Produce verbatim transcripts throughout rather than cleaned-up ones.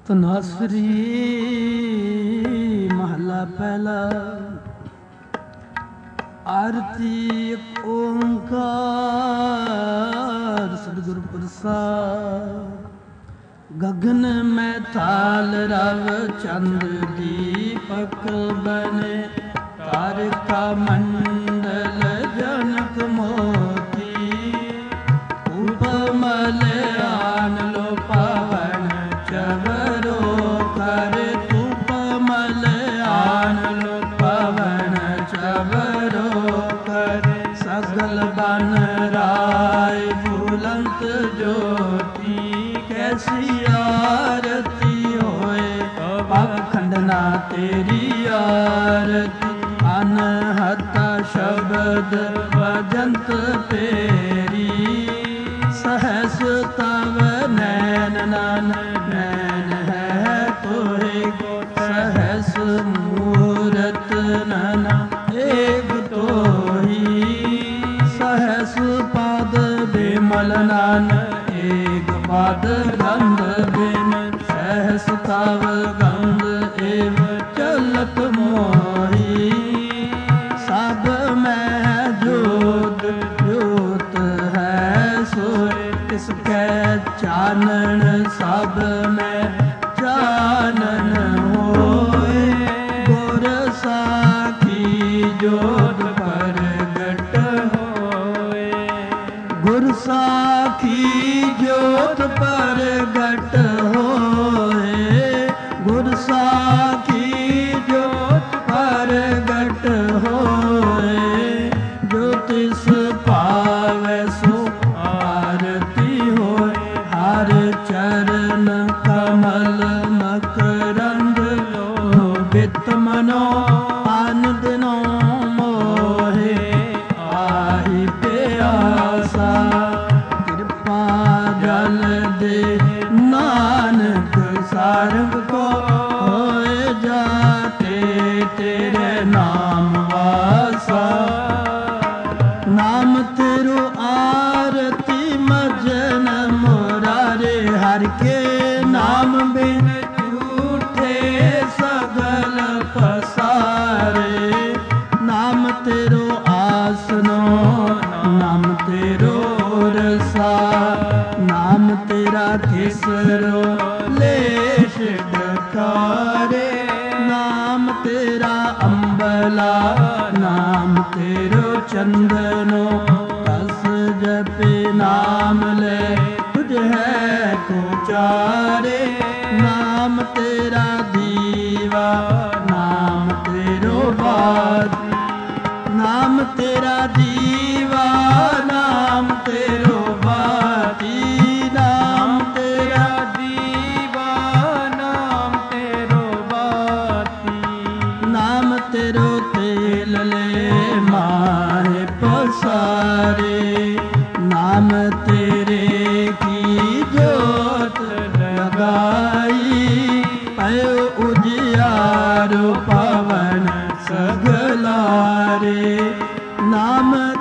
ਧਨਾਸਰੀ ਮਹਲਾ ਪਹਿਲਾ। ਆਰਤੀ ਇੱਕ ਓੰਕਾਰ ਸਤਿਗੁਰ ਪ੍ਰਸਾਦ। ਗਗਨ ਮੈਂ ਥਾਲ ਰਵ ਚੰਦ ਦੀਪਕ ਬਨੇ, ਤਾਰਿਕਾ ਮੰਡਲ ਜਨਕ ਮੋਤੀ। ਉਪਮਲ ਆਨ ਲੋ ਪਵਨ ਚਵਰੋ ਕਰ, ਉਪਮਲ ਆਨ ਲੋ ਪਵਨ ਚਵਰੋ ਕਰ। ਸਗਲ ਬਨ ਰਾਏ ਬੁਲੰਦ ਜੋਤੀ, कैसी आरती होए पाखंडना तेरी आरती। अनहत शब्द भजंत पेरी, सहस तव नैन नन नैन है तोरे। सहस मूरत नन एक तोही, सहस पद बिमल नन एक पद। गंध बिन सहस तव गंध एव चलत मोही। सब में जोत जोत है सोय, तिसकै चानन सब में चानन होए। गुर साखी जोत परगट होए, गुर साखी जोत परगट होए। गुर साखी जोत परगट होए, जो तिस पावै सो आरती होए। हर चरण कमल मकरंद लोभित मनो, आन दिनो मोहे आहि प्यासा। कृपा जल दे नानक सारंग को, होए जाते तेरे नाम वासा। नाम तेरो आरती मजन मुरारे, हर के नाम बिन झूठे सगल पसारे। नाम तेरो आसनो नाम तेरो रसा, नाम तेरा खिसरो लेश डकारे। नाम तेरा अम्बला नाम तेरो चंदनो, तस जपे नाम ले तुझ है को चारे। नाम तेरा दीवा नाम तेरो बाती, नाम तेरा दीवा नाम तेरो बाती। नाम तेरा दीवा नाम तेरो बाती। नाम तेरो तेल ले माहे पसारे, नाम तेरे की जोत लगाई। पयो उजियारो पवन सगलारे, नाम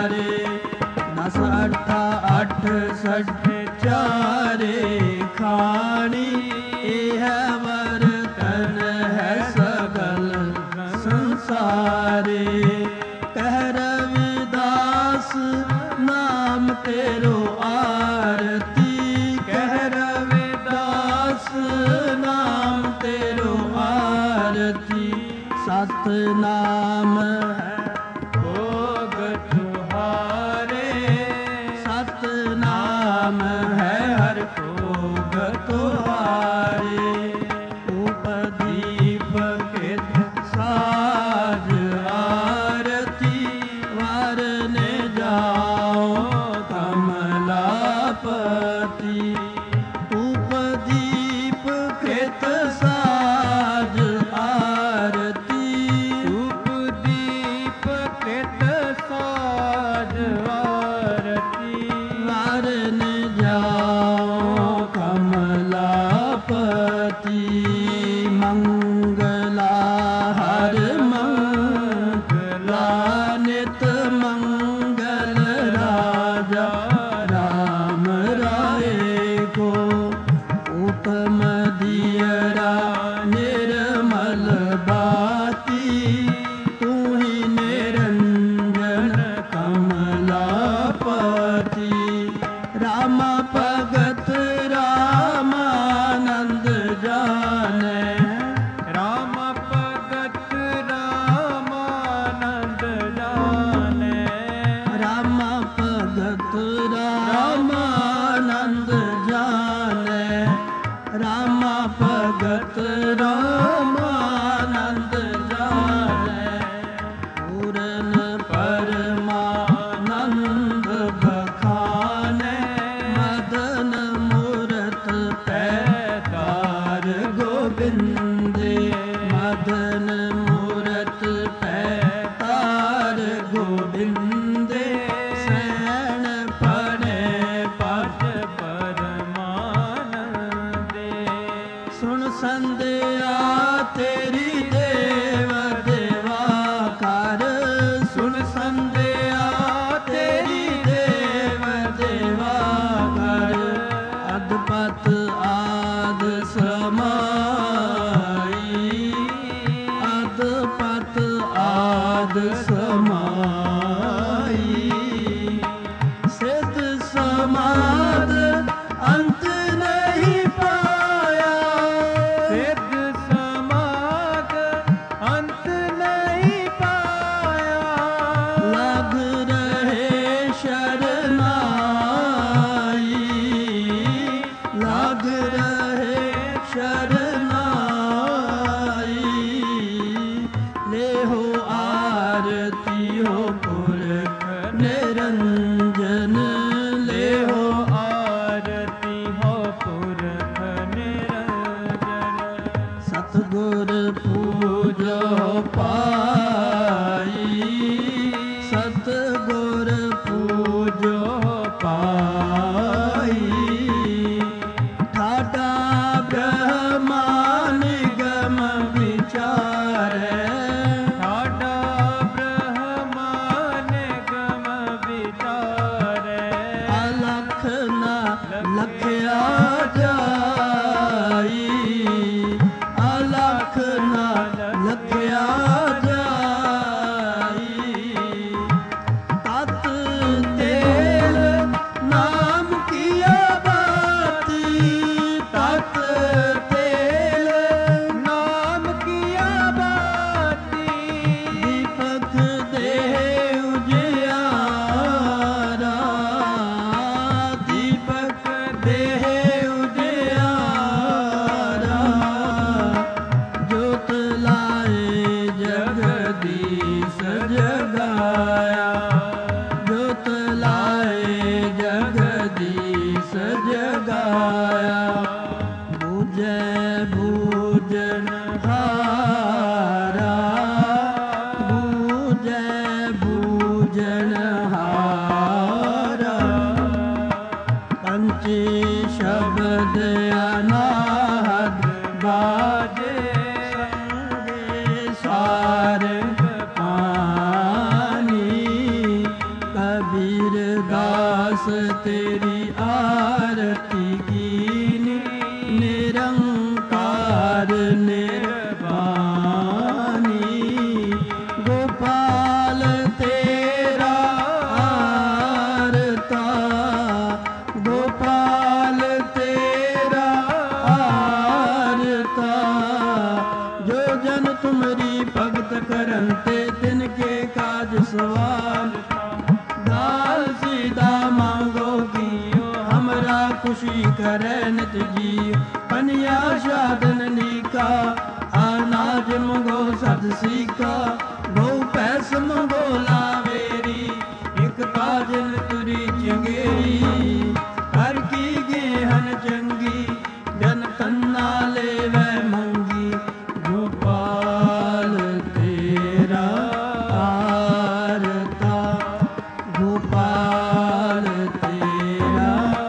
ਚਾਰੇ, ਦਸ ਅਠਾ ਅੱਠ ਸਠ ਚਾਰੇ ਖਾਣੀ, ਇਹ ਵਰਤਨ ਹੈ ਸਗਲ ਸੰਸਾਰੇ। ਕਹਿ ਰਵਿਦਾਸ ਨਾਮ ਤੇਰੋ ਆਰਤੀ, ਕਹਿ ਰਵਿਦਾਸ ਨਾਮ ਤੇਰੋ ਆਰਤੀ। ਸਤ ਨਾਮ ਹੈ ਭੋਗ ਤੁਹਾਰੇ, ਸਤ ਨਾਮ ਹੈ ਹਰ ਭੋਗ ਤੁਹਾਰੇ। ਉਪਦੀਪ ਕਿਤ ਸਾਜ ਆਰਤੀ, ਵਰਨੇ ਜਾਓ ਕਮਲਾਪਤੀ। ਉਪਦੀਪ ਕਿਤ ਸਾਜ ਆਰਤੀ, ਉਪਦੀਪ ਕਿਤ ਸਾਜ ਆਰਤੀ। ਵਰਨ ਜਾਓ ਕਮਲਾਪਤੀ। ਮੰਗਲਾ ਹਰ ਮੰਗਲਾ, ਨਿਤ ਮੰਗਲ ਰਾਜਾ ਰਾਮ ਰਾਏ ਕੋ। ਉਤਮ ਦੀਅਰਾ ਨਿਰਮਲ ਬਾਤੀ, ਤੂੰ ਹੀ ਨਿਰੰਜਨ ਕਮਲਾਪਤੀ। ਰਾਮ ਭਗਤ ਰਾਮਾਨੰਦ ਜਾਣੈ, ਰਾਮ ਭਗਤ ਰਾਮਾਨੰਦ ਜਾਣੈ। ਰਾਮ ਭਗਤ ਰਾਮਾਨੰਦ ਜਾਣੈ, ਰਾਮ ਭਗਤ ਰਾਮਾਨੰਦ ਜਾਣੈ। ਪੂਰਨ ਪਰਮਾਨੰਦ ਬਖਾਨੈ, ਮਦਨ ਮੂਰਤ ਪੈਤਾਰ ਗੋਬਿੰਦੇ। ਮਦਨ ਮੂਰਤ ਪੈਤਾਰ ਗੋਬਿੰਦੇ, ਸੈਣ ਪੜੈ ਪਦ ਪਰਮਾਨੰਦੇ। ਸੁਣ ਸੰਧਿਆ ਤੇਰੀ ਦੇਵ ਦੇਵਾ ਕਰ, ਸੁਣ ਸੰਧਿਆ ਤੇਰੀ ਦੇਵ ਦੇਵਾ ਕਰ। ਅਦਪਤ ਆਦ ਸਮਾਈ, ਅਦਪਤ ਆਦ ਸਮਾਈ। ਸਿੱਧ ਸਮਾਦ ਅੰਤ ਨਹੀਂ ਪਾਇਆ, ਸਿੱਧ ਸਮਾਦ ਅੰਤ ਨਹੀਂ ਪਾਇਆ। ਲਗ ਰਹੇ ਸ਼ਰਨਾਈ, ਲਗ ਰਹੇ ਸ਼ਰਨਾਈ। ਲੇਹੋ ਆਰਤੀ ਹੋ ਪੁਰਖ ਨਿਰੰਜਨ, ਲੇਹੋ ਆਰਤੀ ਹੋ ਪੁਰਖ ਨਿਰੰਜਨ। ਸਤਿਗੁਰ ਪੂਜੋ ਪਾਈ, ਸਤਿਗੁਰ ਪੂਜੋ ਪਾਈ। ਠਾਡਾ ਬ੍ਰਹਮਾ ਨਿਗਮ ਵਿਚਾਰੈ, ਠਾਡਾ ਬ੍ਰਹਮਾ ਨਿਗਮ ਵਿਚਾਰੈ। ਅਲਖ ਨ ਲਖਿਆ ਜਾਈ, ਅਲਖ ਨ ਲਖਿਆ ਜਾਈ। ਤਤ ਤੇਲ ਨਾਮ ਕੀਆ ਬਾਤੀ, ਤਤ ਤੇਲ ਨਾਮ ਕੀਆ ਬਾਤੀ। ਦੀਪਕ ਦੇ ਉਜਿਆਰਾ, ਦੀਪਕ ਦੇ ਉਜਿਆਰਾ। ਜੋਤ ਲਾਏ ਜਗਦੀਸ਼ ਜਗਾਇਆ, ਜੋਤ ਲਾਏ ਜਗਦੀਸ਼ ਜਗਾਇਆ। ਬੂਝੈ ਬੂਝਣ ਹਾਰਾ, ਬੂਝੈ ਬੂਝਣ ਹਾਰਾ। ਪੰਚੇ ਸ਼ਬਦ ਅਨਾਹਦ ਬਾਜੇ, ਸੰਗੇ ਸਾਰੰਗ ਪਾਣੀ। बस तेरी आरती कीनी, निरंकार निर्वाणी। गोपाल तेरा आरता, गोपाल तेरा आरता। जो जन तुमरी भगत करते तिनके काज सवार। दाल सीधा मांगो कियो, हमरा खुशी करे नित जियो। कन्या साधन नीका, अनाज मंगो सद सीका। गौ पैस मंगो लावेरी, एक काजल तुरी चंगेरी। हर की गेहन चंगी, जन तन्ना लेवे मंगी। गोपाल तेरा आरता, गोपाल तेरा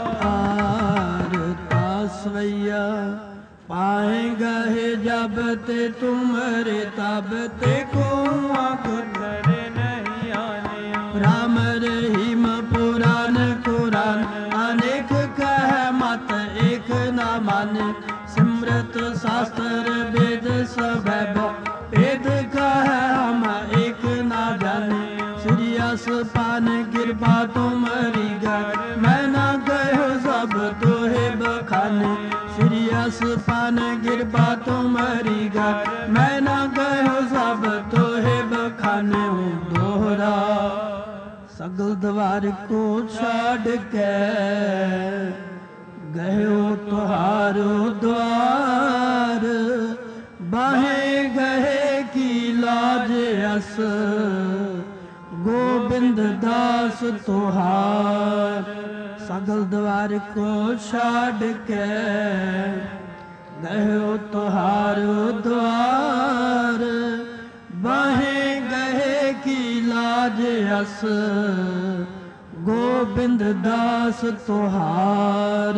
आरता। सवैया पाए गहे जब ते तुमरे, तब ते को आँख धरे नहीं आने। राम रहीम पुराण कुरान, अनेक कह मत एक न माने। सिमरत शास्त्र वेद सब वेद कह हम एक न जाने। श्री असपान कृपा तुम्हारी घर, मैं न गयो सब तोहे बखाने। श्री असपान कृपा तुम्हारी घर, मैं न गयो सब तोहे बखाने। हूँ दोहरा सगल द्वार को छाड़ के, गयो तुहारो द्वार। बाहे गहे की लाज अस, गोविंद दास तुहार। सगल द्वार को छाड़ के, गयो तुहारो द्वार। बाहे गहे की लाज अस, गोविंद दास तुहार।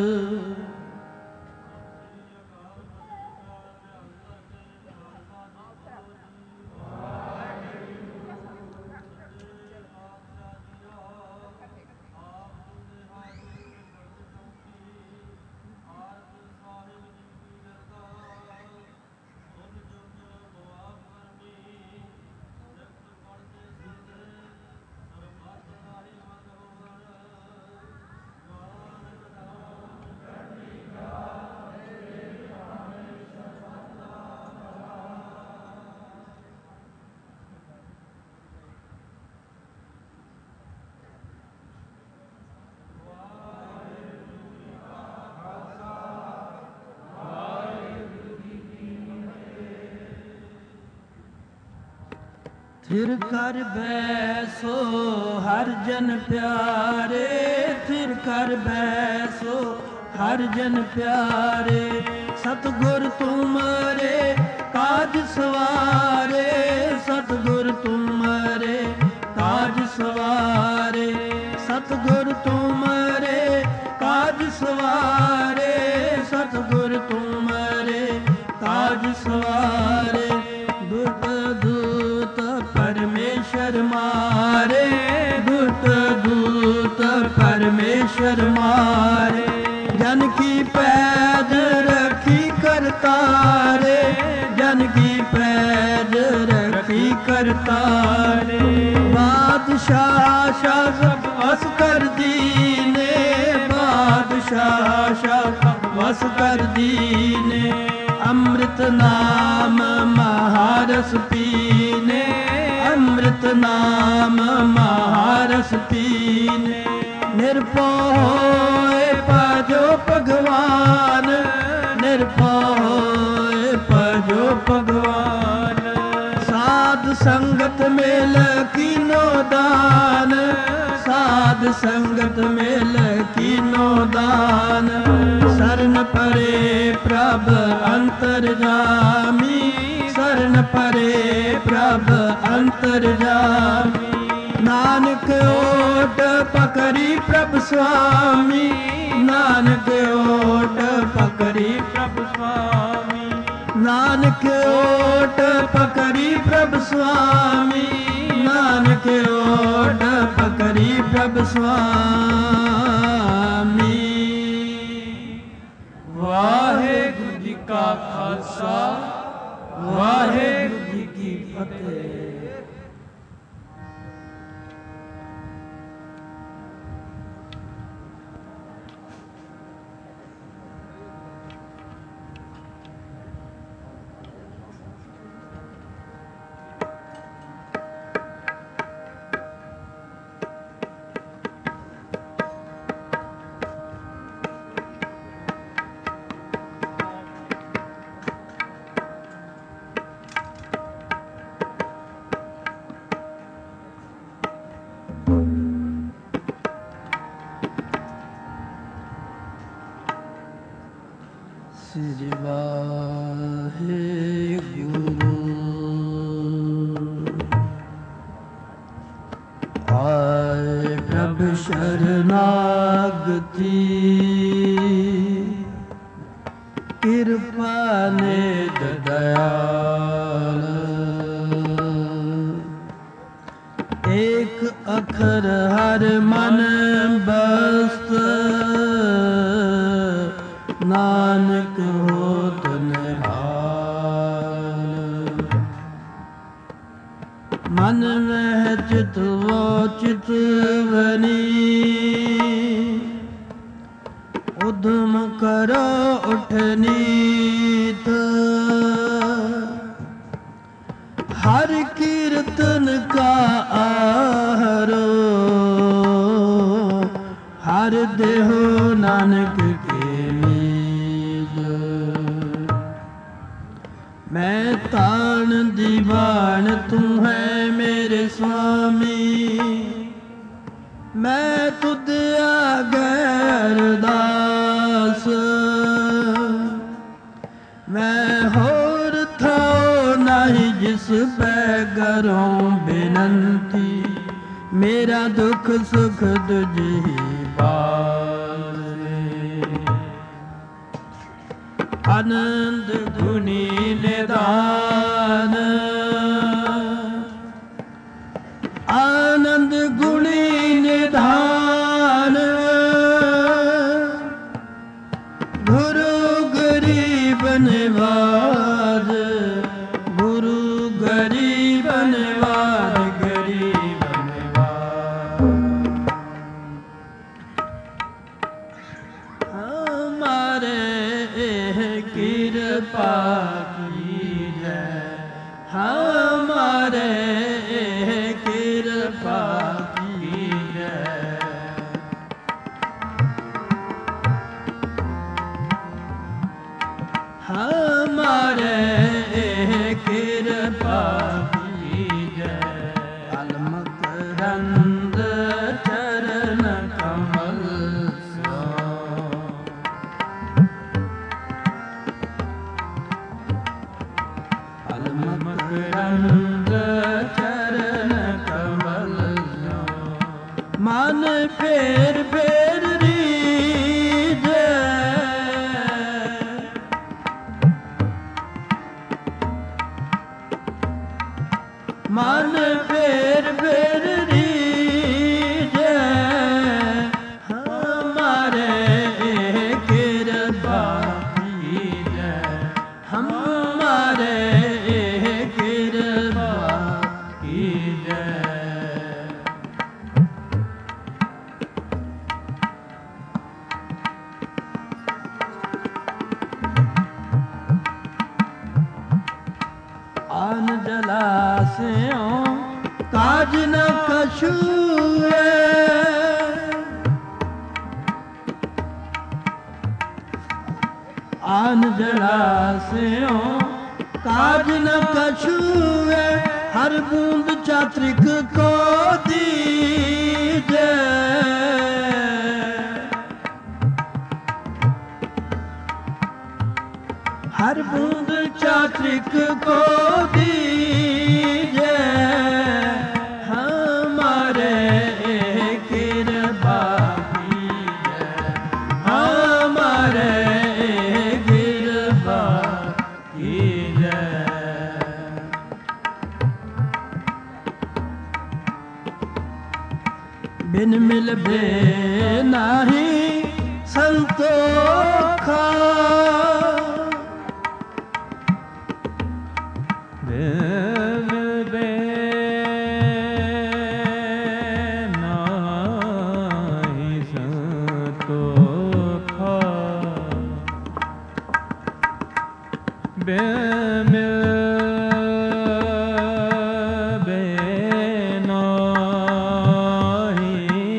थिर कर बैसो हर जन प्यारे, थिर कर बैसो हर जन प्यारे। सतगुर तुम्हारे काज सवारे, सतगुर तुम्हारे काज सवारे। सतगुर तुम्हारे काज सवारे, सतगुर तुम्हारे काज सवारे। दुष्ट दूत परमेश्वर मारे, दुष्ट दूत परमेश्वर मारे। जन की पैज रखी करतारे, जन की पैज रखी करतारे। बादशाह शाह बस कर दीने, बादशाह शाह बस कर दीने। अमृत नाम महारस पीने, अमृत नाम महारस पीने। निर्भय भजो भगवान, निर्भय भजो भगवान। साध संगत मेल कीनो दान, साध संगत मेल कीनो दान। शरण परे प्रभ अंतर्यामी, शरण परे प्रभ अंतर्यामी। नानक ओट पकड़ी प्रभ स्वामी, नानक ओट पकड़ी प्रभ स्वामी। नानक ओट पकड़ी प्रभ स्वामी, नानक ओट पकड़ी प्रभ स्वामी। ਸ੍ਰੀ ਵਾਹਿਗੁਰੂ। ਆਏ ਪ੍ਰਭ ਸ਼ਰਨਾਗਤੀ, ਕਿਰਪਾ ਨਿਧ ਦਇਆਲ। ਏਕ ਅਖਰ ਹਰ ਮਨ ਬਸਤ, ਨਾਨਕ ਹੋਤ ਨਿਹਾਲ। ਮਨ ਮਹਿ ਚਿਤਵੋ ਚਿਤਵਨੀ, ਉਦਮ ਕਰੋ ਉਠਨੀਤ। ਹਰ ਕੀਰਤਨ ਕਾ ਆਹਰੋ, ਹਰ ਦੇਹੋ ਨਾਨਕ ਕੇ ਮੀਤ। ਮੈਂ ਤਾਣ ਦੀਵਾਨ ਤੂੰ ਹੈ ਮੇਰੇ ਸੁਆਮੀ, ਮੈਂ ਤੁਧ ਆਗੇ ਅਰਦਾਸ। ਮੈਂ ਹੋਰ ਥਾਉ ਨਹੀਂ ਜਿਸ ਪੈ ਕਰੂੰ ਬੇਨੰਤੀ, ਮੇਰਾ ਦੁੱਖ ਸੁਖ ਤੁਝੀ ਪਾਸੇ। ਆਨੰਦ ਗੁਣੀ ਨਿਧਾਨ, ਆਨੰਦ ਗੁਣੀ ਨਿਧਾਨ। ਗੁਰੂ ਗਰੀਬ ਨਿਵਾਜ, ਗੁਰੂ ਗਰੀਬ ਨਿਵਾਜ, ਗਰੀਬ ਨਿਵਾਜ। ਹਮਾਰੇ ਕਿਰਪਾ ਕੀਜੈ, ਹਮਾਰੇ ਕਿਰਪਾ ਕੀਜੈ। ਹਮਾਰੇ ਕਿਰਪਾ ਕੀਜੈ। ਅਲਮਕਰੰਦ ਚਰਨ ਕਮਲ ਸੋ, ਅਲਮਕਰੰਦ ਚਰਨ ਕਮਲ ਸੋ। ਮਨ ਫੇਰ ਫੇਰ ਰੀਝੈ, ਮਨ ਫੇਰ ਫੇਰ ਰੀਝੈ। ਹਮਾਰੇ ਕਿਰਪਾ ਕੀਜੈ, ਹਮਾਰੇ ਕਿਰਪਾ ਕੀਜੈ। ਆਨ ਜਲਾਸਿਓਂ ਕਾਜ ਨ ਕਛੂ ਹੈ, ਆਨ ਜਲਾਸਿਓਂ ਕਾਜ ਨ ਕਛੂ ਹੈ। ਹਰ ਬੂੰਦ ਚਾਤ੍ਰਿਕ ਕੋ ਦੀਜੈ, ਹਰ ਬੂੰਦ ਚਾਤ੍ਰਿਕ ਕੋ ਦੀਜੈ। ਹਮਾਰੇ ਕਿਰਪਾ ਕੀਜੈ, ਹਮਾਰੇ ਕਿਰਪਾ ਕੀਜੈ। ਬਿਨ ਮਿਲਬੇ ਨਾਹੀ ਸੰਤੋਖਾ, ਬਿਨ ਮਿਲਬੇ ਨਾਹੀ ਸੰਤੋਖਾ। ਬਿਨ ਮਿਲਬੇ ਨਾਹੀ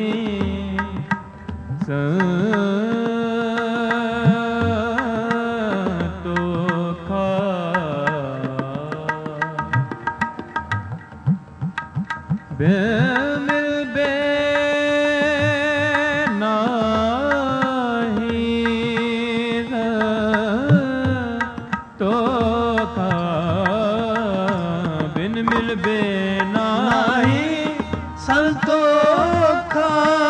ਸੰਤੋਖਾ। ਬਿਨ ਮਿਲਬੇ ਨਾਹੀ ਸੰਤੋਖਾ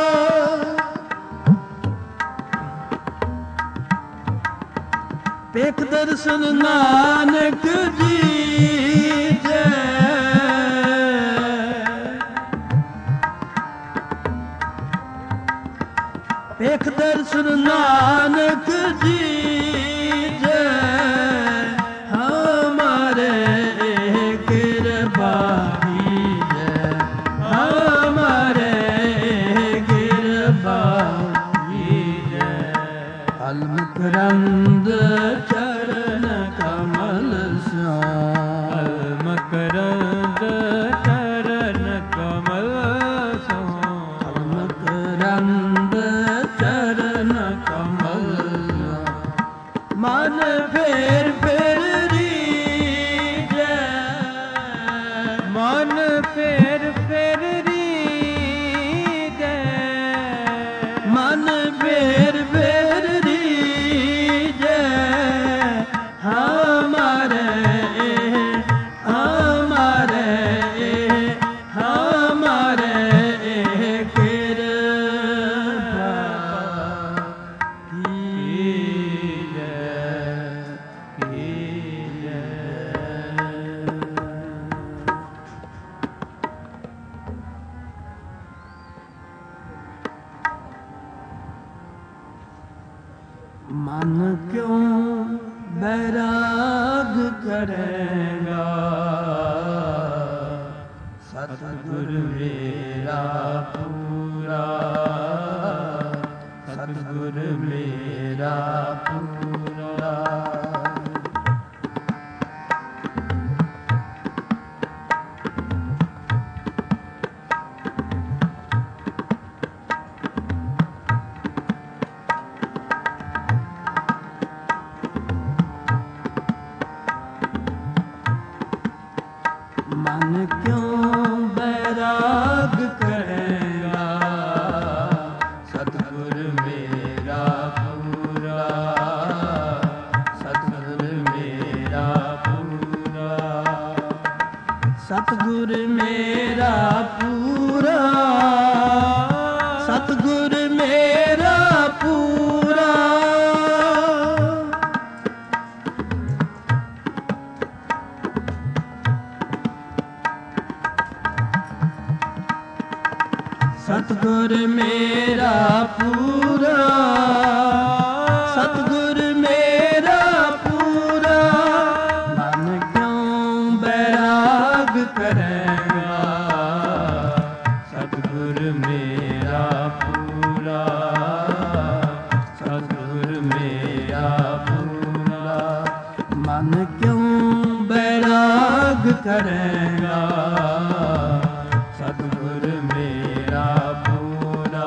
ਪੇਖ ਦਰਸ਼ਨ ਨਾਨਕ ਜੀ ਜੈ ਪੇਖ ਦਰਸ਼ਨ ਨਾਨਕ ਜੀ ਜੈ ਹਮਾਰੇ ਕਿਰਪਾ ਕੀਜੈ ਹਮਾਰੇ ਕਿਰਪਾ ਕੀਜੈ ਅਲਮੁਖ ਰੰਦ ਚਰਨ ਕਮਲ ਸਿਆ ਅਲਮਕਰੰਦ ਚਰਨ ਕਮਲ ਸੋ ਅਲਮੁਖ ਰੰਦ ਚਰਨ ਕਮਲ ਮਨ ਫੇਰ ਫੇਰ ਰੀਜੈ ਮਨ ਫੇਰ ਫੇਰ ਰੀਜੈ ਮਨ ਫੇਰ ਫੇਰ ਰੀਜੈ ਹਮਾਰੇ ਹਮਾਰੇ ਹਮਾਰੇ ਕਿਰਪਾ ਕੀਜੈ ਕੀਜੈ ਮਨ ਕਿਉਂ ਬੈਰਾਗ ਕਰੇਗਾ ਸਤਿਗੁਰ ਮੇਰਾ ਪੂਰਾ ਸਤਿਗੁਰ ਮੇਰਾ ਪੂਰਾ ਮਨ ਕਿਉਂ ਬੈਰਾਗ ਕਰੇਗਾ ਸਤਿਗੁਰ ਮੇਰਾ ਪੂਰਾ ਸਤਿਗੁਰ ਮੇਰਾ ਪੂਰਾ ਸਤਿਗੁਰ ਮੇਰਾ ਪੂਰਾ ਸਤਿਗੁਰ ਮੇਰਾ ਪੂਰਾ ਸਤਿਗੁਰ ਮੇਰਾ ਪੂਰਾ ਸਤਿਗੁਰ ਮੇਰਾ ਪੂਰਾ ਮਨ ਕਿਉਂ ਬੈਰਾਗ ਕਰੇਗਾ ਸਤਿਗੁਰ ਮੇਰਾ ਪੂਰਾ ਸਤਿਗੁਰ ਮੇਰਾ ਪੂਰਾ ਮਨ ਕਿਉਂ ਬੈਰਾਗ ਕਰੇਗਾ ਸਤਿਗੁਰ ਮੇਰਾ ਪੂਰਾ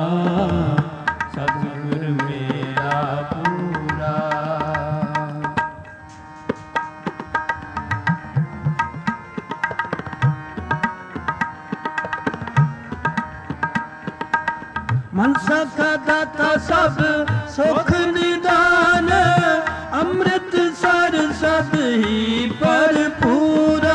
ਸਤਿਗੁਰ ਮੇਰਾ ਪੂਰਾ ਮਨਸਾ ਕਾ ਦਾਤਾ ਸਭ ਸੁਖ ਨਿਦਾਨ ਅੰਮ੍ਰਿਤ ਸਰ ਸਦ ਹੀ ਭਰਪੂਰਾ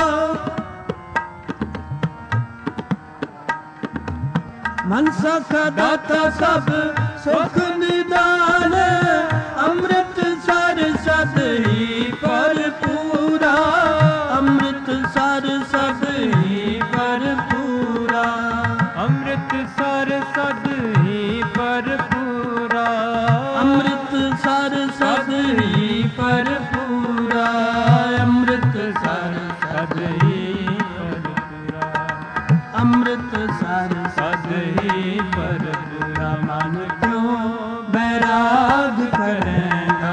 ਮਨਸਾ ਕਾ ਦਾਤਾ ਸਭ ਸੁਖ ਨਿਦਾਨ ਅੰਮ੍ਰਿਤ ਸਰ ਸਦ ਹੀ ਭਰਪੂਰਾ ਅੰਮ੍ਰਿਤ ਸਰ ਸਦ ਹੀ ਭਰਪੂਰਾ ਅੰਮ੍ਰਿਤ ਸਰ ਸਦ ਹੀ ਭਰਪੂਰਾ ਅੰਮ੍ਰਿਤ ਸਰ ਸਦ ਹੀ ਭਰਪੂਰਾ ਅੰਮ੍ਰਿਤ ਸਰ ਸਦ ਹੀ ਭਰਪੂਰਾ ਅੰਮ੍ਰਿਤ ਸਰ ਸਦ ਹੀ ਭਰਪੂਰਾ ਮਨ ਕਿਉਂ ਬੈਰਾਗ ਕਰੇਗਾ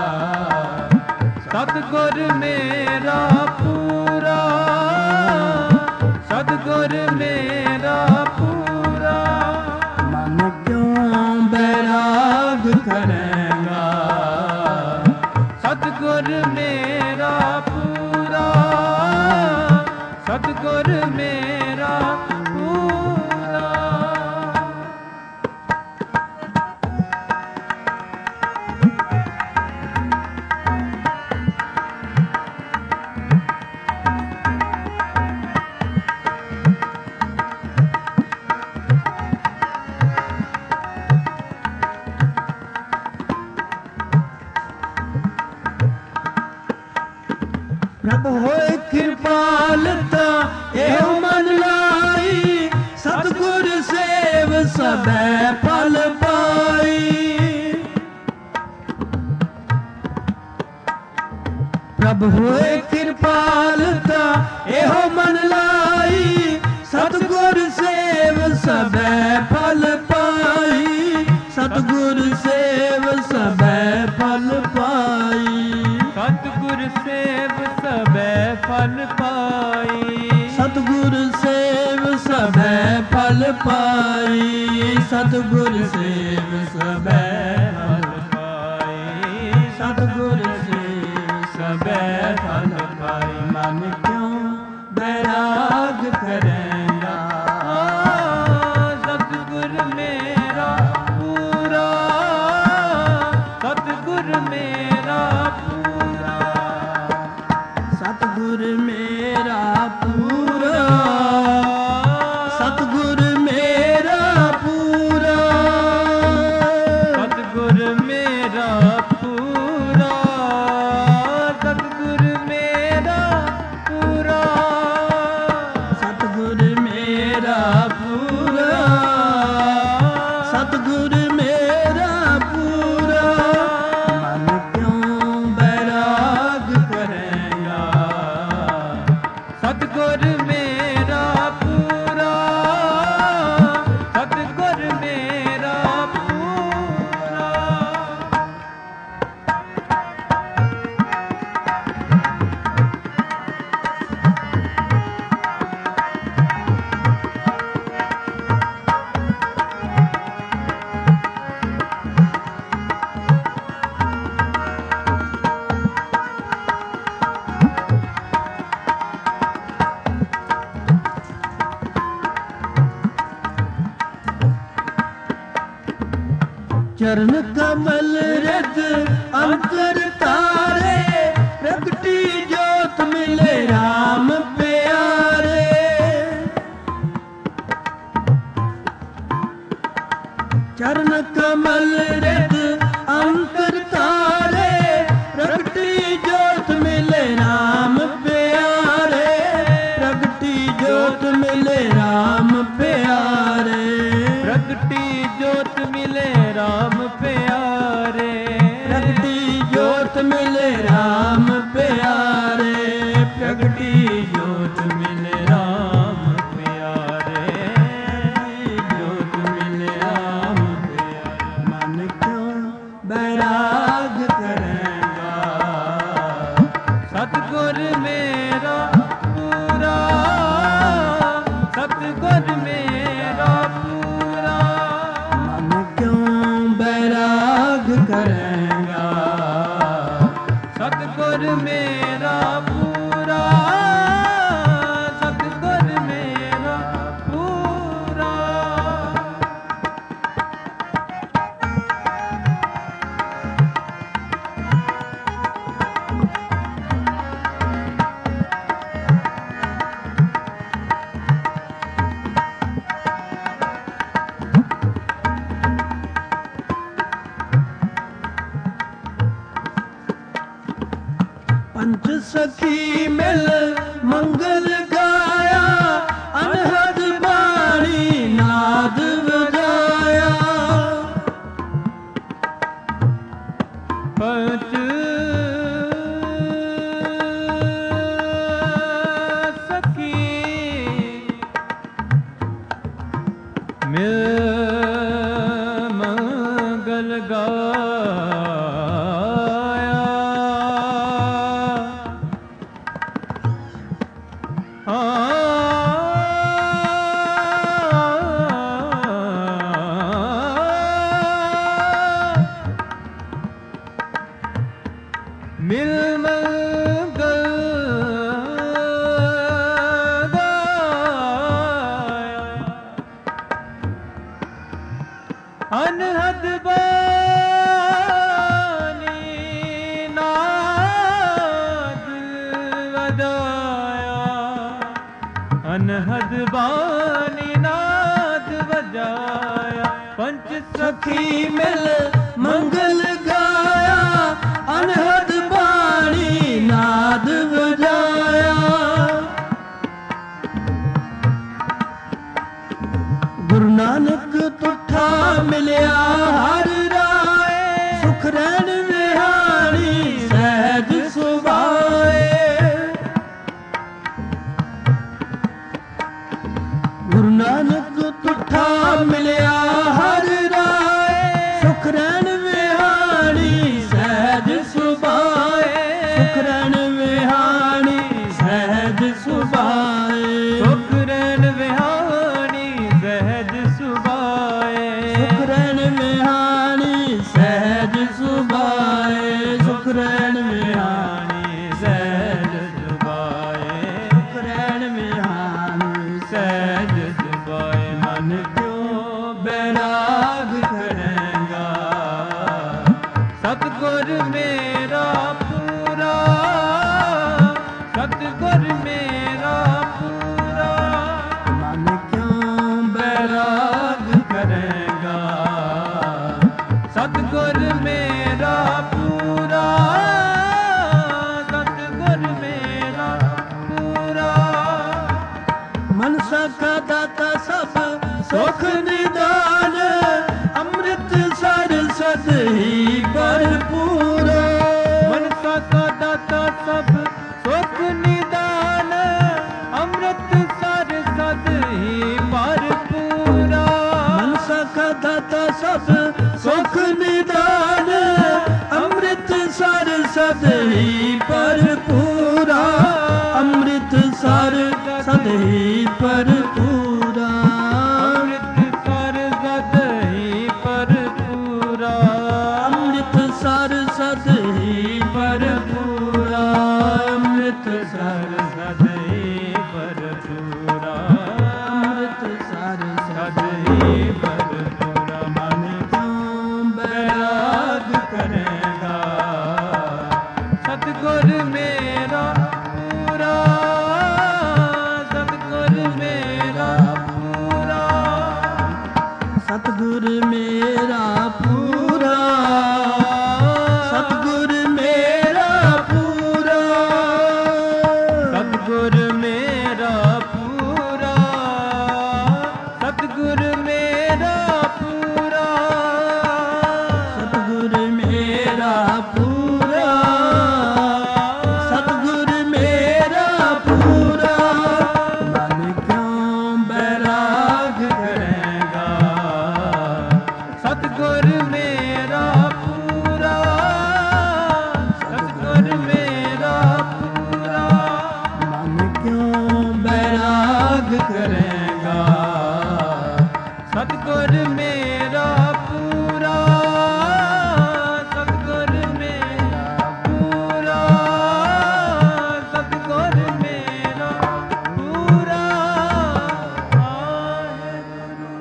ਸਤਿਗੁਰ ਮੇਰਾ ਪੂਰਾ ਸਤਿਗੁਰ ਮੇਰਾ ਪੂਰਾ ਮਨ ਕਿਉਂ ਬੈਰਾਗ ਕਰੇਗਾ ਸਤਿਗੁਰ ਮੇਰਾ ਪੂਰਾ ਸਤਿਗੁਰ ਮੇਰਾ ਪੂਰਾ सबै फल पाई। प्रभु होए कृपालता एहो मन लाई, सतगुर सेव सबै फल पाई। सतगुर सेव सबै फल पाई। सतगुर सेव सबै फल पाई। सतगुर सेव सबै फल पाई। सतगुर सेव सबै फल पाई। सतगुर सेव सबै फल पाई। मन क्यों बैराग करेगा, सतगुर मेरा पूरा, सतगुर मेरा पूरा, सतगुर मेरा पूरा। सतगुर मेरा पूरा। सतगुर मेरा पूरा, सतगुर मेरा पूरा, सतगुर मेरा पूरा। सतगुर मेरा पूरा। मन क्यों बैराग करेगा, सतगुर मेरा पूरा, सतगुर मेरा पूरा। चरण कमल रज अंतर तारे, प्रगटी जोत मिले राम प्यारे। चरण कमल रज अंतर तारे, प्रगटी जोत मिले राम प्यारे। प्रगटी जोत मिले राम प्यारे। प्रगटी जोत मिले राम प्यारे। प्रगटी जोत मिले राम प्यारे। प्रगटी जोत मिले राम प्यारे। जोत मिले राम प्यारे। मन क्यों बैराग करेगा, सतगुर मेरा पूरा, सतगुर मेरा पूरा। मन क्यों बैराग करेगा, सतगुर मेरा पूरा, सतगुर मेरा पूरा। पंच सखी मिल मंगल गाया, अनहद बाणी नाद बजाया। पंच सखी मिल मंगल गाया, मिल मंगल गाया। अनहद बानी नाद बजाया। अनहद बानी नाद बजाया। पंच सखी मिल मंगल गाया, अनहद बाणी नाद बजाया। गुरु नानक तुठ ਤੁਠਾ ਮਿਲਿਆ ਹਰ ਰਾਏ, ਸੁਖ ਰਹਿਣ ਵਿਹਾਣੀ ਸਹਿਜ ਸੁਭਾਏ। ਗੁਰੂ ਨਾਨਕ ਤੁਠਾ ਮਿਲਿਆ ਹਰ ਰਾਏ, ਸੁਖ ਰਹਿਣ ਵਿਹਾਣੀ ਸਹਿਜ ਸੁਭਾਏ। ਸੁਖ ਰਹਿਣ ਵਿਹਾਣੀ ਸਹਿਜ ਸੁਭਾਏ। ਸੁਖ ਰਹਿਣ ਵਿਹਾਣੀ ਸਹਿਜ ਸੁਭਾਏ। ਸੁਖ ਰਹਿਣ ਵਿਹਾਣੀ ਸਹਿਜ ਸੁਭਾਏ। ਸੁਖ ਰਹਿਣ ਵਿਹਾਣੀ ਸਹਿਜ ਸੁਭਾਏ। ਸੁਖ ਰਹਿਣ ਵਿਹਾਣੀ ਸਹਿਜ ਸੁਭਾਏ। ਮਨ ਕਿਉ ਬੈਰਾਗ ਕਰੇਗਾ, ਸਤਿਗੁਰ ਮੇਰਾ ਪੂਰਾ, ਸਤਿਗੁਰ ਮੇਰਾ ਪੂਰਾ। ਮਨ ਕਿਉਂ ਬੈਰਾਗ ਕਰੇਗਾ, ਸਤਿਗੁਰ ਮੇਰਾ ਪੂਰਾ, ਸਤਿਗੁਰ ਮੇਰਾ ਪੂਰਾ। ਮਨਸਾ ਕਾ ਦਾਤਾ ਸਭ ਸੁਖ ਨਿਦਾਨ, ਅੰਮ੍ਰਿਤ ਸਰ ਸਦ ਹੀ ਭਰਪੂਰ। ਮਨਸਾ ਕਾ ਦਾਤਾ ਸਭ ਸੁਖ ਨਿਦਾਨ, ਅੰਮ੍ਰਿਤ ਸਰ ਸਦ ਹੀ ਭਰਪੂਰਾ। ਮਨਸਾ ਕਾ ਦਾਤਾ ਸਭ ਸੁਖ ਨਿਦਾਨ, ਅੰਮ੍ਰਿਤ ਸਰ ਸਦ ਹੀ ਭਰਪੂਰਾ। ਅੰਮ੍ਰਿਤ ਸਰ ਸਦ ਹੀ ਭਰਪੂਰਾ। ਅੰਮ੍ਰਿਤ ਸਰ ਸਦ ਹੀ ਭਰਪੂਰਾ। ਅੰਮ੍ਰਿਤ ਸਰ ਸਦ ਹੀ ਭਰਪੂਰਾ। ਅੰਮ੍ਰਿਤ ਸਰ ਸਦ ਹੀ ਭਰਪੂਰਾ। ਅੰਮ੍ਰਿਤ ਸਰ ਸਦ ਹੀ ਭਰਪੂਰਾ। ਮਨ ਕਿਉਂ ਬੈਰਾਗ ਕਰੇਗਾ, ਸਤਿਗੁਰ ਮੇਰਾ ਪੂਰਾ, ਸਤਿਗੁਰ ਮੇਰਾ ਪੂਰਾ। ਸਤਿਗੁਰ ਮੇਰਾ ਪੂਰਾ। ਸਤਿਗੁਰ ਮੇਰਾ ਪੂਰਾ। ਸਤਿਗੁਰ ਮੇਰਾ ਪੂਰਾ, ਸਤਿਗੁਰ ਮੇਰਾ ਪੂਰਾ। ਸਤਿਗੁਰ ਮੇਰਾ ਪੂਰਾ। ਸਤਿਗੁਰ ਮੇਰਾ ਪੂਰਾ। ਮਨ ਕਿਉਂ ਬੈਰਾਗ ਕਰੇਗਾ, ਸਤਿਗੁਰ ਮੇਰਾ ਪੂਰਾ, ਸਤਿਗੁਰ ਮੇਰਾ ਪੂਰਾ। ਮਨ ਕਿਉਂ ਬੈਰਾਗ ਕਰੇਗਾ, ਸਤਿਗੁਰ ਮੇਰਾ ਪੂਰਾ, ਸਤਿਗੁਰ ਮੇਰਾ ਪੂਰਾ, ਸਤਿਗੁਰ ਮੇਰਾ ਪੂਰਾ। ਵਾਹਿਗੁਰੂ।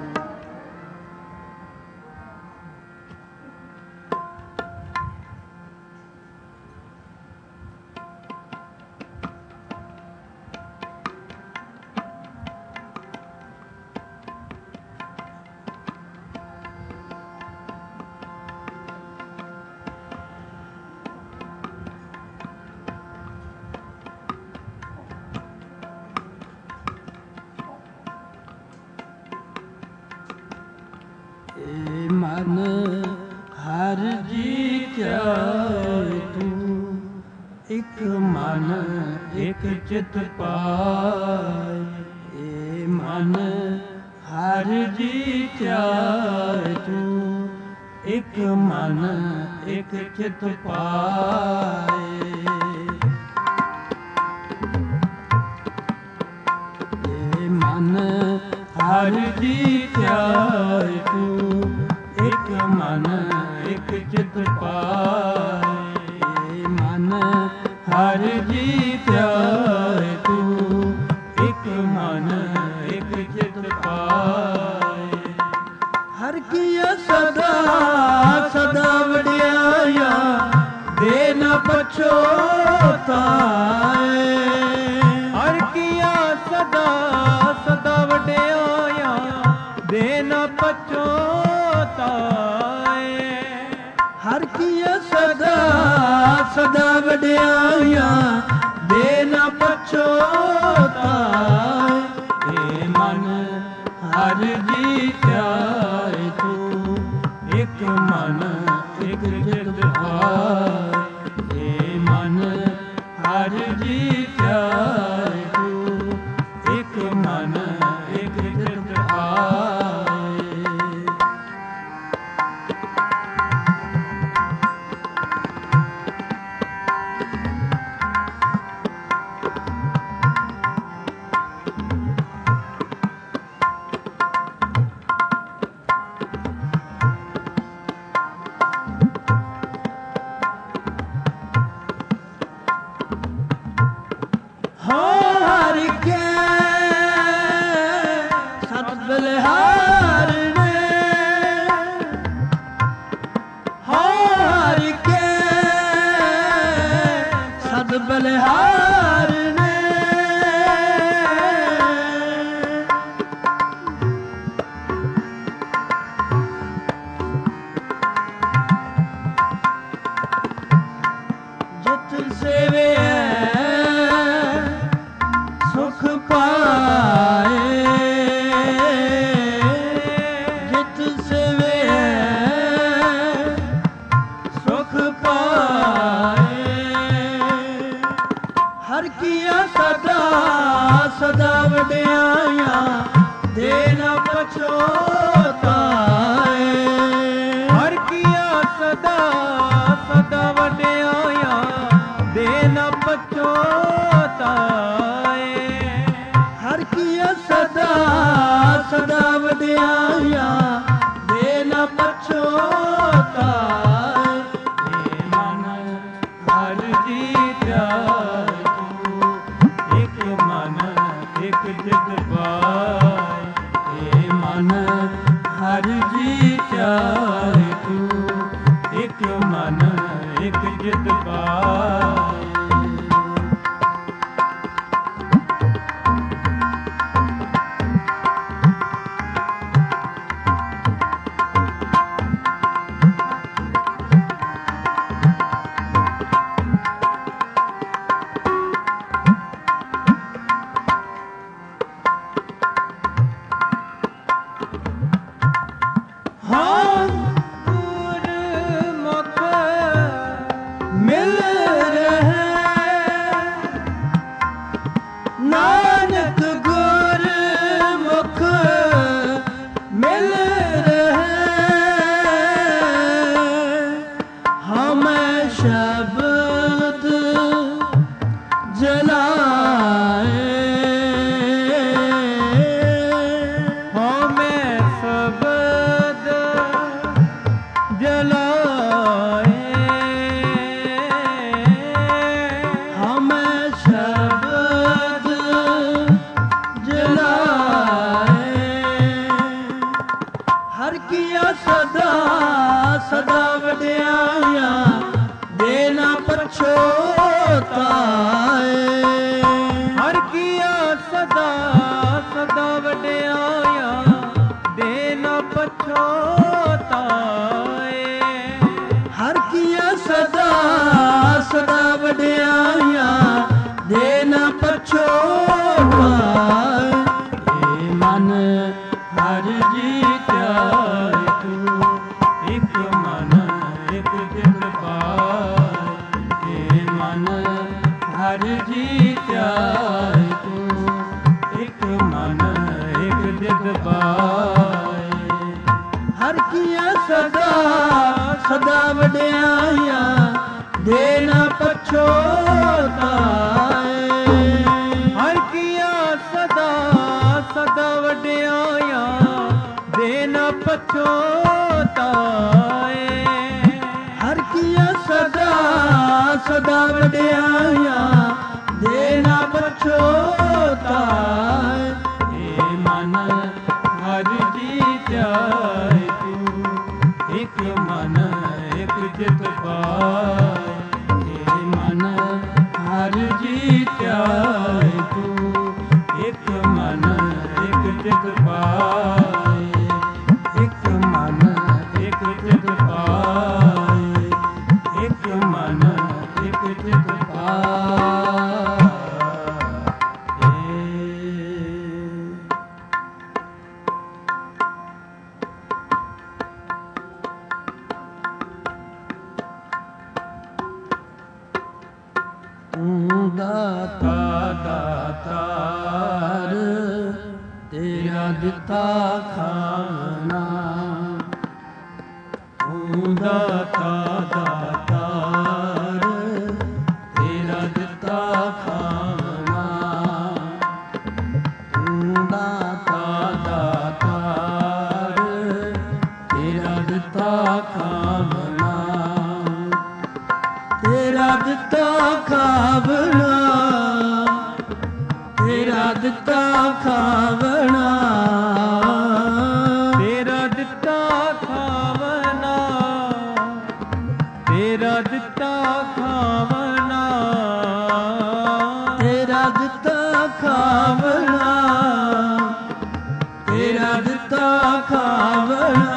ਏ ਮਨ ਹਰ ਜੀਤਿਆ ਤੂੰ, ਇਕ ਮਨ ਇਕ ਚਿਤ ਪਾਏ। ਏ ਮਨ ਹਰ ਜੀਤਿਆ ਤੂੰ, ਇਕ ਮਨ ਇਕ ਚਿਤ ਪਾਏ। ਏ ਮਨ ਹਰ ਜੀਤਿਆ ਤੂੰ, ਇਕ ਮਨ ਇਕ ਚਿਤ ਪਾਏ। ਏ ਮਨ ਹਰ ਜੀਤਿਆ ਤੂੰ, ਇਕ ਮਨ ਇਕ ਚਿਤ ਪਾਏ। ਹਰ ਕੀਆ ਸਦਾ ਸਦਾ ਵਡਿਆਇਆ, ਦੇ ਨ ਪਛੋਤਾਏ। ਹਰ ਕੀਆ ਸਦਾ ਸਦਾ ਵਡਿਆਇਆ, ਦੇ ਨ ਪਛੋਤਾਏ। ਹਰ ਕੀਆ ਸਦਾ ਸਦਾ ਵਡਿਆਇਆ, ਦੇ ਨ ਪਛੋਤਾਏ। ਏ ਮਨ ਹਰ ਜੀਤਿਆ ਪਛੋਤਾਏ। ਹਰ ਕੀਆ ਸਦਾ ਸਦਾ ਵਡਿਆਈਆਂ ਦੇ ਨਾ ਪਛੋਤਾਏ। ਹਰ ਕੀਆ ਸਦਾ ਸਦਾ ਵਡਿਆਈਆਂ ਦੇ ਨਾ ਪਛੋਤਾਏ। ਏ ਮਨ ਹਰ ਜੀ ਧਿਆਏ ਤੂੰ, ਇੱਕ ਮਨ ਇੱਕ ਜਿਤ ਪਾਏ। ਏ ਮਨ ਹਰ ਜੀ ਧਿਆਏ ਤੂੰ, ਇੱਕ ਮਨ ਇੱਕ ਜਿਤ ਪਾਏ। ਹਾਂ ਗੁਰਮੁਖ ਮਿਲ ਰਹੇ ਨਾਨਕ ਗੁਰਮੁਖ ਮਿਲ ਰਹੇ। ਹਮੈ ਸ਼ਬਦ ਜਲਾਏ। ਹਉਮੈ ਸ਼ਬਦ ਜਲਾਏ। ਹਮੈ ਸ਼ਬਦ ਜਲਾਏ। ਹਰ ਕੀਆ ਸਦਾ ਸਦਾ ਵਡਿਆਈਆਂ ਦੇ ਨਾ ਪਛੋਤਾਏ। ਹਰ ਕੀਆ ਸਦਾ ਸਦਾ ਵਡਿਆਈਆਂ ਦੇ ਨਾ ਪਛੋਤਾਏ। ਹਰ ਕੀਆ ਸਦਾ ਸਦਾ ਵਡਿਆਈਆਂ ਦੇ ਨਾ ਪਛੋਤਾਏ। ਏ ਮਨ ਹਰ ਜੀ ਧਿਆਏ ਤੂੰ, ਇੱਕ ਮਨ ਇੱਕ ਜਿਤ ਪਾਏ। ਏ ਮਨ ਹਰ ਜੀ ਧਿਆਏ ਤੂੰ, ਇੱਕ ਮਨ ਇੱਕ ਜਿਤ ਪਾਏ। ਹਰ ਕੀਆ ਸਦਾ ਸਦਾ ਵਡਿਆਈਆਂ ਦੇ ਨਾ ਪਛੋਤਾਏ। ਹਰ ਕੀਆ ਸਦਾ ਸਦਾ ਵਡਿਆਈਆਂ ਦੇ ਨਾ ਪਛੋਤਾਏ। ਹਰ ਕੀਆ ਸਦਾ ਸਦਾ ਵਡਿਆਈਆਂ ਦੇ ਨਾ ਪਛੋਤਾਏ। ਏ ਮਨ ਹਰ ਜੀ ਧਿਆਏ ਤੂੰ, ਇੱਕ ਮਨ ਇੱਕ ਜਿਤ ਪਾਏ। ਏ ਮਨ ਹਰ ਜੀ ਧਿਆਏ ਤੂੰ, ਇੱਕ ਮਨ ਇੱਕ ਜਿਤ ਪਾਏ। ਇੱਕ ਮਨ ਇੱਕ ਜਿਤ ਪਾਏ। ਇੱਕ ਮਨ ਇੱਕ ਜਿਤ ਪਾਏ। ਤੂੰ ਦਾਤਾ ਦਾਤਾਰ ਤੇਰਾ ਦਿੱਤਾ ਖਾਣਾ। ਤੂੰ ਦਾਤਾ ਦਾਤਾਰ ਤੇਰਾ ਦਿੱਤਾ ਖਾਣਾ। ਤੂੰ ਦਾਤਾ ਦਾਤਾਰ ਤੇਰਾ ਦਿੱਤਾ ਖਾਣਾ। ਤੇਰਾ ਦਿੱਤਾ ਖਾਵਣਾ, ਤੇਰਾ ਦਿੱਤਾ ਖਾਵਣਾ। ਤੇਰਾ ਦਿੱਤਾ ਖਾਵਨਾ, ਤੇਰਾ ਦਿੱਤਾ ਖਾਵਨਾ। ਤੇਰਾ ਦਿੱਤਾ ਖਾਵਣਾ, ਤੇਰਾ ਦਿੱਤਾ ਖਾਵਣਾ।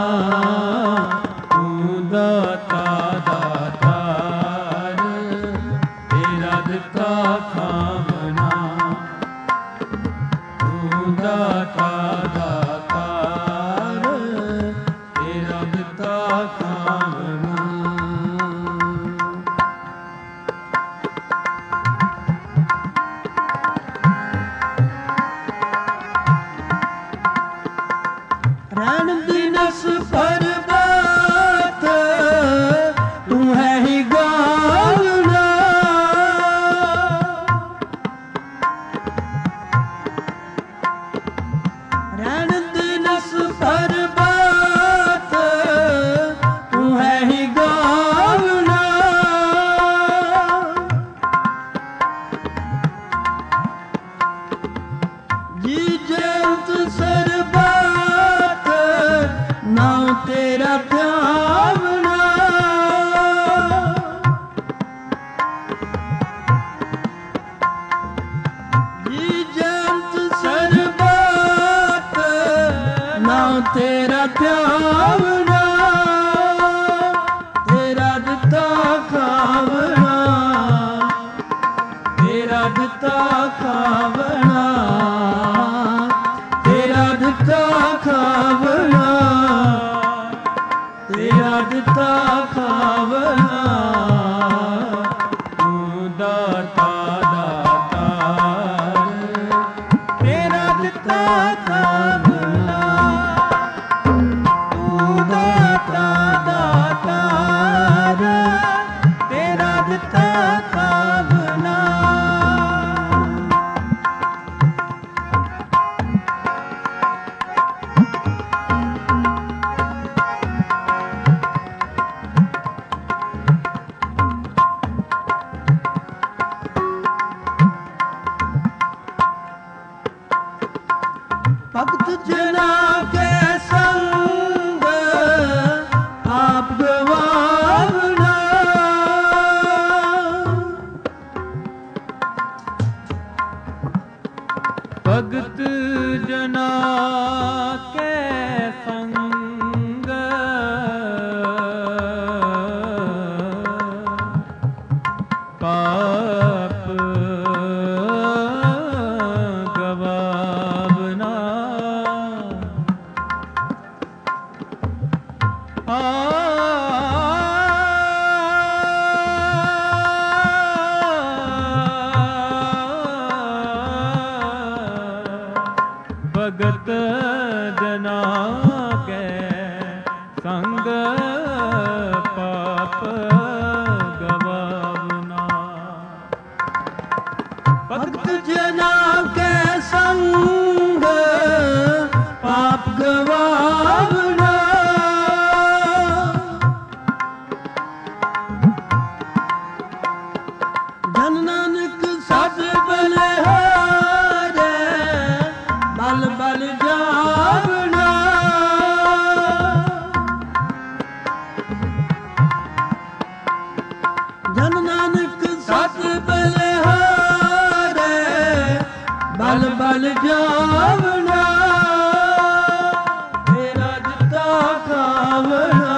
ਤੂੰ ਦਾਤਾ ਦਾਤਾਰ ਤੇਰਾ ਦਿੱਤਾ ਖਾਵਨਾ। ਤੂੰ ਦਾਤਾ ਦਾਤਾਰ ਤੇਰਾ ਦਿੱਤਾ ਖਾਵਨਾ। ਰਣ ਦਿਨਸ ਪਰਬਤ ਤੂੰ ਹੈ ਹੀ ਗਾਵਣਾ, ਰਣ ਦਿਨਸ ਪਰਬਤ ਤੂੰ ਹੈ ਹੀ ਗਾਵਣਾ, ਜੀ ਜੰਤ ਸਰਬਤ ਨਾਮ ਤੇਰਾ ਧਿਆਵਣਾ, ਜੀ ਜੰਤ ਸਰਬਤ ਨਾਮ ਤੇਰਾ ਧਿਆਵਣਾ, ਤੇਰਾ ਦਿੱਤਾ ਖਾਵਣਾ, ਤੇਰਾ ਦਿੱਤਾ ਖਾਵਣਾ, ਤੇਰਾ ਦਿੱਤਾ ਖਾਵਣਾ, ਤੇਰਾ ਦਿੱਤਾ ਖਾਵਣਾ, ਤੂੰ ਦਾਤਾ ਦਾਤਾਰ, ਤੇਰਾ ਦਿੱਤਾ ਖਾਵਣਾ, ਤੂੰ ਦਾਤਾ ਦਾਤਾਰ, ਤੇਰਾ ਦਿੱਤਾ ਖਾਵਣਾ। ਭਗਤ ਜਨਾ ਕੇ ਸੰਗ ਆਪ ਗਵਾਵਣਾ, ਭਗਤ ਜਨਾ ਕੇ ਸੰਗ ਪਾਪ ਗਵਾਵਨਾ, ਭਗਤ ਜਨਾ ਕੇ ਸੰਗ ਪਾਪ ਗਵਾਵਨਾ, ਭਗਤ ਜਨਾ ਕੇ ਸੰਗ ਪਾਪ ਗਵਾਵਣਾ, ਜਨ ਨਾਨਕ ਸਦ ਬਲਿਹਾਰੇ ਬਲ ਬਲ ਜਾਵਣਾ, ਜਨ ਨਾਨਕ ਸਦ ਬਲਿਹਾਰੇ ਬਲ ਬਲ ਜਾਵਣਾ, ਤੇਰਾ ਦਿੱਤਾ ਖਾਵਣਾ,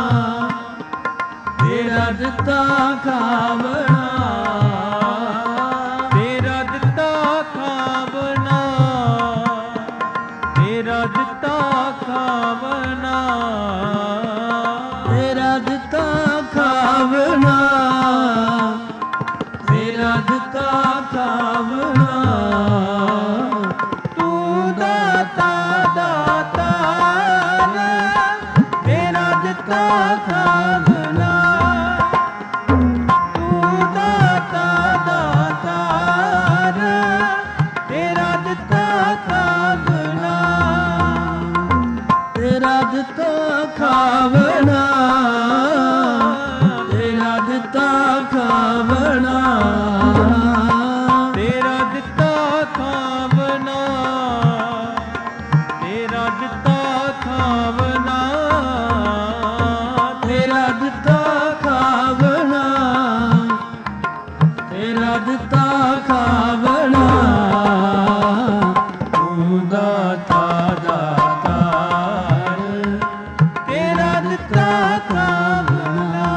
ਤੇਰਾ ਦਿੱਤਾ ਖਾਵਣਾ, ਤੇਰਾ ਦਿੱਤਾ ਖਾਵਨਾ, ਤੇਰਾ ਦਿੱਤਾ ਖਾਵਨਾ, ਤੇਰਾ ਦਿੱਤਾ ਖਾਵਣਾ, ਤੇਰਾ ਦਿੱਤਾ ਖਾਵਣਾ, ਤੂੰ ਦਾਤਾ ਦਾਤਾਰ, ਤੇਰਾ ਦਿੱਤਾ ਖਾਵਣਾ, ਤੂੰ ਦਾਤਾ ਦਾਤਾਰ, ਤੇਰਾ ਦਿੱਤਾ ਖਾਵਣਾ, ਤੇਰਾ ਦਿੱਤਾ ਖਾਵਣਾ, ਤੇਰਾ ਦਿੱਤਾ ਖਾਵਣਾ, ਤੇਰਾ ਦਿੱਤਾ ਖਾਵਨਾ, ਤੇਰਾ ਦਿੱਤਾ ਖਾਵਨਾ, ਤੇਰਾ ਦਿੱਤਾ ਖਾਵਣਾ, ਤੇਰਾ ਦਿੱਤਾ ਖਾਵਣਾ, ਤੂੰ ਦਾਤਾ ਦਾਤਾਰ, ਤੇਰਾ ਦਿੱਤਾ ਖਾਵਣਾ,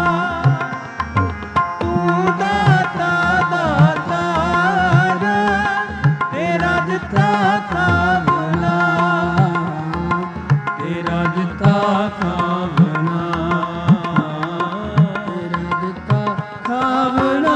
ਤੂੰ ਦਾਤਾ ਦਾਤਾਰ, ਤੇਰਾ ਦਿੱਤਾ ਖਾਵਣਾ, ਤੇਰਾ ਦਿੱਤਾ ਖਾਵਨਾ, ਤੇਰਾ ਦਿੱਤਾ ਖਾਵਣਾ।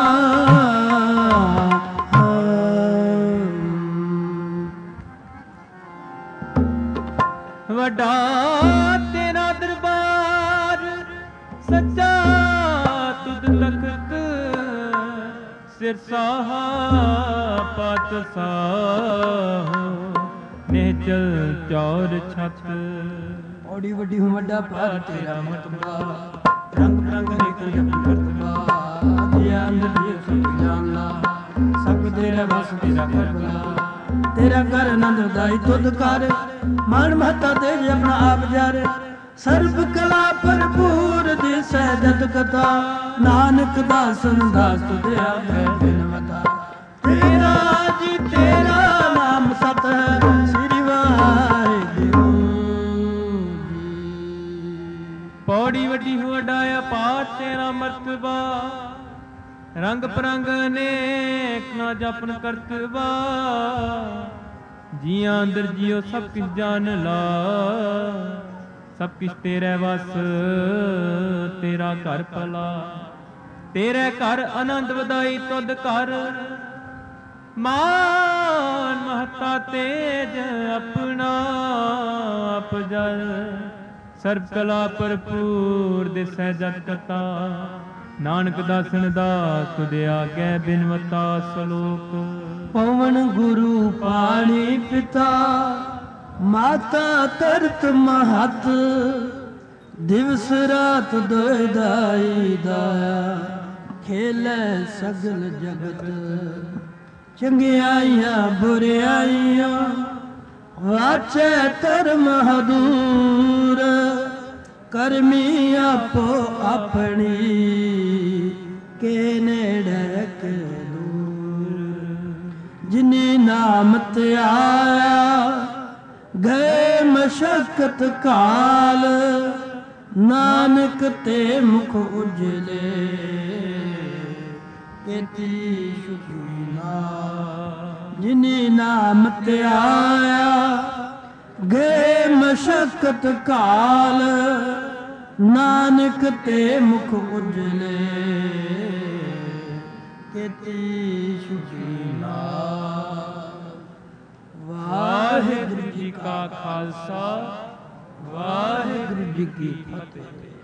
ਵੱਡਾ ਤੇਰਾ ਦਰਬਾਰ ਸੱਚਾ ਤੁਧ ਤਖਤ ਸਿਰ ਸਾਹਾ ਪਤ ਸਾਹ ਨਿਹਚਲ ਚੌਰ ਛਤ ਔੜੀ ਵੱਡੀ ਹੂੰ ਵੱਡਾ ਭਾਰ ਤੇਰਾ ਮਤਬਾ ਰੰਗ ਰੰਗ ਹੇਕ ਜਪ ਕਰਤਬਾ ਜਿਆ ਅੰਦਰ ਜੀ ਸਭ ਜਾਣਨਾ ਸਭ ਤੇਰਾ ਵਸ ਤੇਰਾ ਕਰਬਲਾ ਤੇਰਾ ਕਰ ਆਨੰਦ ਦਾਈ ਤੁਧ ਕਰ ਮਨ ਮਹਤਾ ਦੇ ਆਪਣਾ ਆਪ ਜਰ ਸਰਬ ਕਲਾ ਭਰਪੂਰ ਦਿਸੈ ਜਤ ਕਥਾ ਨਾਨਕ ਦਾਸਨ ਦਾਸ ਤੁਧ ਆਗੇ ਬਿਨਵਤਾ ਤੇਰਾ ਜੀ ਤੇਰਾ ਨਾਮ ਸਤ ਹੈ ਸ੍ਰੀ ਵਾਹਿਗੁਰੂ ਪੌੜੀ ਵੱਡੀ ਹੋ ਵਡਾਇਆ ਪਾਤ ਤੇਰਾ ਮਰਤਬਾ ਰੰਗ ਪਰੰਗ ਅਨੇਕ ਨਾ ਜਪਨ ਕਰਤਬਾ ਜੀਆਂ ਅੰਦਰ ਜਿਉ ਸਭ ਕਿਛ ਜਾਣ ਲਾ ਸਭ ਕਿਛ ਤੇਰੇ ਵਸ ਤੇਰਾ ਘਰ ਭਲਾ ਤੇਰੇ ਘਰ ਆਨੰਦ ਵਧਾਈ ਤੁਧ ਘਰ ਮਾਨ ਮਹਤਾ ਤੇਜ ਆਪਣਾ ਆਪ ਜਲ ਸਰਬ ਕਲਾ ਭਰਪੂਰ ਦਿਸੈ ਜਤ ਕਥਾ ਨਾਨਕ ਦਾਸਨ ਦਾਸ ਤੁਧ ਆਗੇ ਬਿਨਵਤਾ ਸਲੋਕ ਪਵਨ ਗੁਰੂ ਪਾਣੀ ਪਿਤਾ ਮਾਤਾ ਤਰਤ ਮਹਤ ਦਿਵਸ ਰਾਤ ਦੋਇ ਦਾਈ ਦਾਇਆ ਖੇਲੇ ਸਗਲ ਜਗਤ ਚੰਗਿਆਈਆਂ ਬੁਰਿਆਈਆਂ ਵਾਚੈ ਧਰਮ ਹਦੂਰ ਕਰਮੀ ਆਪੋ ਆਪਣੀ ਕੇ ਨੇੜੇ ਕੇ ਦੂਰ ਜਿਨੇ ਨਾਮ ਤੇ ਆਇਆ ਗਏ ਮਸ਼ਕਤ ਕਾਲ ਨਾਨਕ ਤੇ ਮੁਖ ਉਜਲੇ ਕੀਤੀ ਸੁਖੀ ਨਾ ਜਿਨੇ ਨਾਮ ਤੇ ਆਇਆ ਗਏ ਮਸ਼ਕਤ ਕਾਲ ਨਾਨਕ ਤੇ ਮੁਖ ਉਜਲੇ ਕੀਤੀ ਸੁਖੀ ਨਾ ਵਾਹਿਗੁਰੂ ਜੀ ਕਾ ਖਾਲਸਾ ਵਾਹਿਗੁਰੂ ਜੀ ਕੀ ਫਤਿਹ।